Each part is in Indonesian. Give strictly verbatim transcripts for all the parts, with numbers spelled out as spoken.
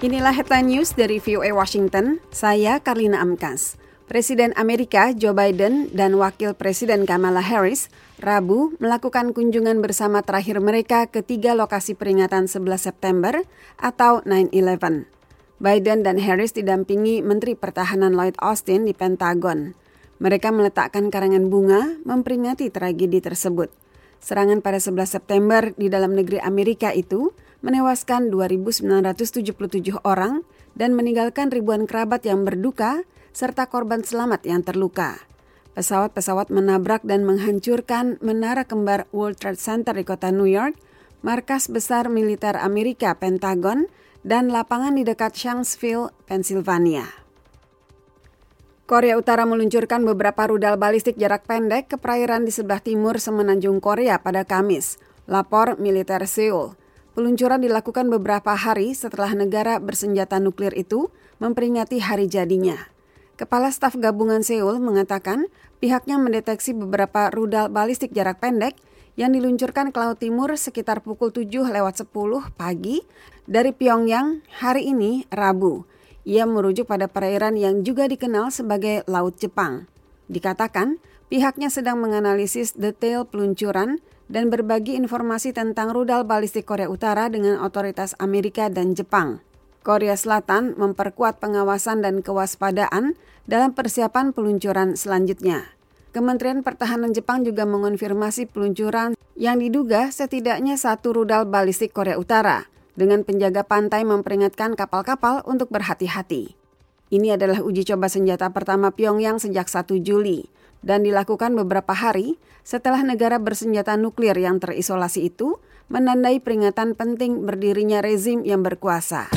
Inilah headline news dari V O A Washington, saya Karlina Amkas. Presiden Amerika Joe Biden dan Wakil Presiden Kamala Harris Rabu melakukan kunjungan bersama terakhir mereka ke tiga lokasi peringatan sebelas September atau nine eleven. Biden dan Harris didampingi Menteri Pertahanan Lloyd Austin di Pentagon. Mereka meletakkan karangan bunga memperingati tragedi tersebut. Serangan pada sebelas September di dalam negeri Amerika itu menewaskan dua ribu sembilan ratus tujuh puluh tujuh orang dan meninggalkan ribuan kerabat yang berduka serta korban selamat yang terluka. Pesawat-pesawat menabrak dan menghancurkan menara kembar World Trade Center di kota New York, markas besar militer Amerika Pentagon, dan lapangan di dekat Shanksville, Pennsylvania. Korea Utara meluncurkan beberapa rudal balistik jarak pendek ke perairan di sebelah timur semenanjung Korea pada Kamis, lapor militer Seoul. Peluncuran dilakukan beberapa hari setelah negara bersenjata nuklir itu memperingati hari jadinya. Kepala Staf Gabungan Seoul mengatakan pihaknya mendeteksi beberapa rudal balistik jarak pendek yang diluncurkan ke Laut Timur sekitar pukul tujuh lewat sepuluh pagi dari Pyongyang hari ini, Rabu. Ia merujuk pada perairan yang juga dikenal sebagai Laut Jepang. Dikatakan pihaknya sedang menganalisis detail peluncuran dan berbagi informasi tentang rudal balistik Korea Utara dengan otoritas Amerika dan Jepang. Korea Selatan memperkuat pengawasan dan kewaspadaan dalam persiapan peluncuran selanjutnya. Kementerian Pertahanan Jepang juga mengonfirmasi peluncuran yang diduga setidaknya satu rudal balistik Korea Utara, dengan penjaga pantai memperingatkan kapal-kapal untuk berhati-hati. Ini adalah uji coba senjata pertama Pyongyang sejak satu Juli dan dilakukan beberapa hari setelah negara bersenjata nuklir yang terisolasi itu menandai peringatan penting berdirinya rezim yang berkuasa.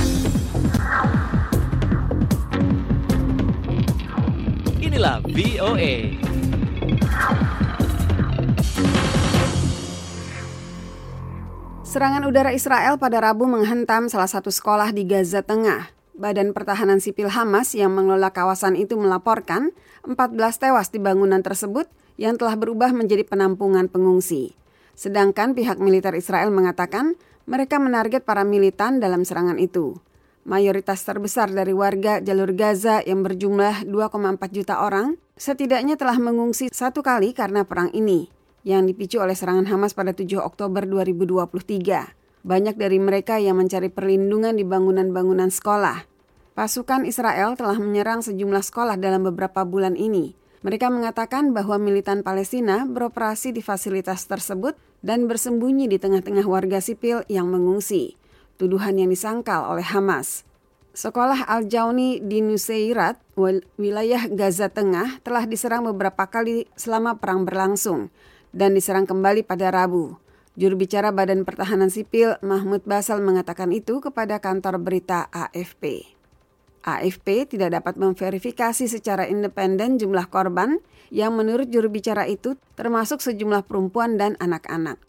Inilah V O A. Serangan udara Israel pada Rabu menghantam salah satu sekolah di Gaza Tengah. Badan Pertahanan Sipil Hamas yang mengelola kawasan itu melaporkan empat belas tewas di bangunan tersebut yang telah berubah menjadi penampungan pengungsi. Sedangkan pihak militer Israel mengatakan mereka menarget para militan dalam serangan itu. Mayoritas terbesar dari warga jalur Gaza yang berjumlah dua koma empat juta orang setidaknya telah mengungsi satu kali karena perang ini, yang dipicu oleh serangan Hamas pada tujuh Oktober dua ribu dua puluh tiga. Banyak dari mereka yang mencari perlindungan di bangunan-bangunan sekolah. Pasukan Israel telah menyerang sejumlah sekolah dalam beberapa bulan ini. Mereka mengatakan bahwa militan Palestina beroperasi di fasilitas tersebut dan bersembunyi di tengah-tengah warga sipil yang mengungsi. Tuduhan yang disangkal oleh Hamas. Sekolah Al-Jauni di Nuseirat, wilayah Gaza Tengah, telah diserang beberapa kali selama perang berlangsung dan diserang kembali pada Rabu. Juru bicara Badan Pertahanan Sipil Mahmud Basal mengatakan itu kepada kantor berita A F P. A F P tidak dapat memverifikasi secara independen jumlah korban yang menurut juru bicara itu termasuk sejumlah perempuan dan anak-anak.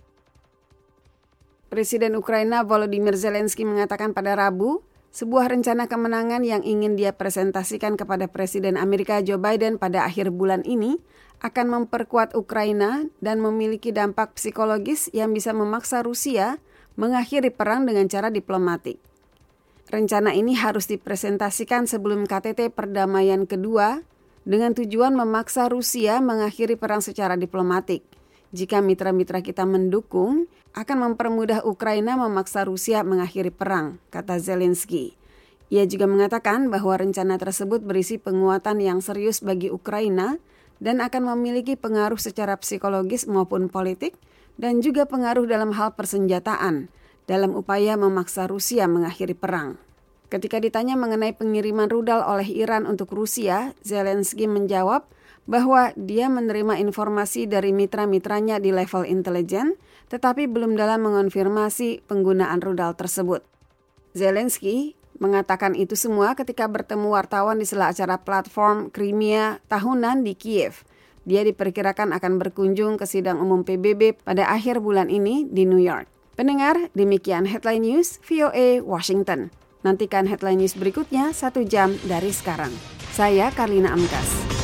Presiden Ukraina Volodymyr Zelensky mengatakan pada Rabu, sebuah rencana kemenangan yang ingin dia presentasikan kepada Presiden Amerika Joe Biden pada akhir bulan ini akan memperkuat Ukraina dan memiliki dampak psikologis yang bisa memaksa Rusia mengakhiri perang dengan cara diplomatik. Rencana ini harus dipresentasikan sebelum K T T perdamaian kedua dengan tujuan memaksa Rusia mengakhiri perang secara diplomatik. Jika mitra-mitra kita mendukung, akan mempermudah Ukraina memaksa Rusia mengakhiri perang, kata Zelensky. Ia juga mengatakan bahwa rencana tersebut berisi penguatan yang serius bagi Ukraina dan akan memiliki pengaruh secara psikologis maupun politik dan juga pengaruh dalam hal persenjataan dalam upaya memaksa Rusia mengakhiri perang. Ketika ditanya mengenai pengiriman rudal oleh Iran untuk Rusia, Zelensky menjawab bahwa dia menerima informasi dari mitra-mitranya di level intelijen, tetapi belum dalam mengonfirmasi penggunaan rudal tersebut. Zelensky mengatakan itu semua ketika bertemu wartawan di sela acara platform Crimea tahunan di Kiev. Dia diperkirakan akan berkunjung ke sidang umum P B B pada akhir bulan ini di New York. Pendengar, demikian Headline News V O A Washington. Nantikan Headline News berikutnya satu jam dari sekarang. Saya Karlina Amkas.